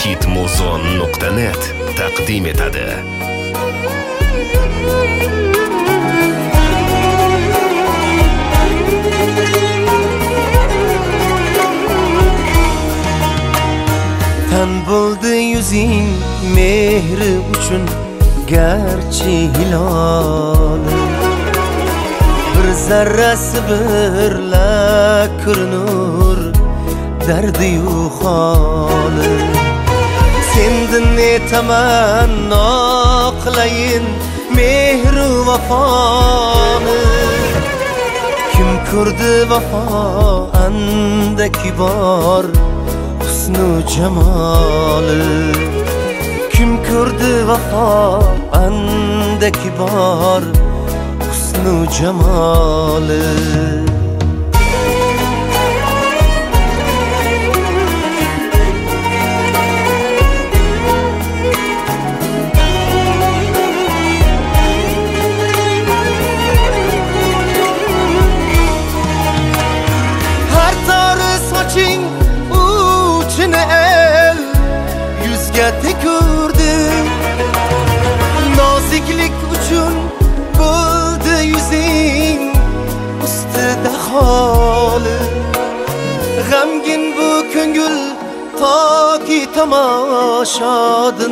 hitmuzon.net taqdim etadi. Tan bo'ldi yuzing mehri uchun garchi hilol, bir zarrasi birla ko'rinur dardi-yu holi. Sendin tamanno qilayin mehru vafoni, kim ko'rdi vafo andaki bor husnu jamoli. Kim ko'rdi vafo andaki bor husnu jamoli. Har tori soching uchini el yuzga tekurdi, noziklik uchun bo'ldi yuzing ustida xoli. G'amgin bu ko'ngil toki tomoshodin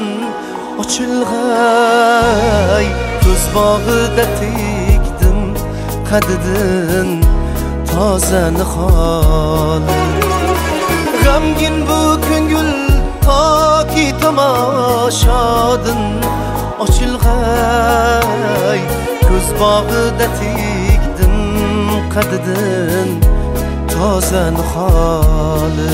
ochilg'ay, ko'z bog'ida tikdim qadidin toza niholi. G'amgin bu ko'ngil toki tomoshodin ochilg'ay, ko'z bog'ida tikdim qadidin toza niholi.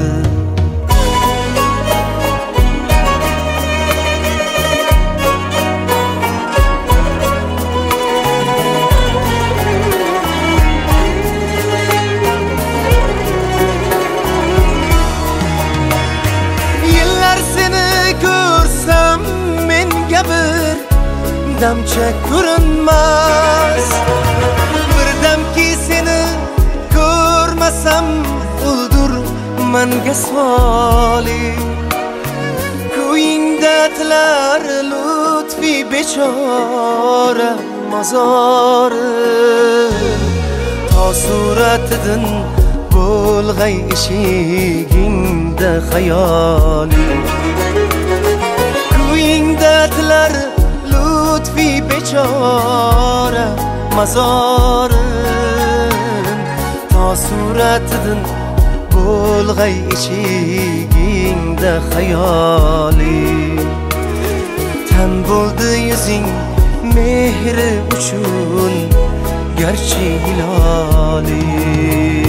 Damcha ko'rinmas, birdamki seni ko'rmasam o'ldir manga soli. Ko'yingda tilar lutfi bechora mozorim, to suratidin bo'lg'ay eshigingda xayoli. Ko'yingda tilar lutfi bechora mozorim, to suratidin bo'lg'ay eshigingda xayoli. Tan bo'ldi yuzing mehri uchun garchi hiloli.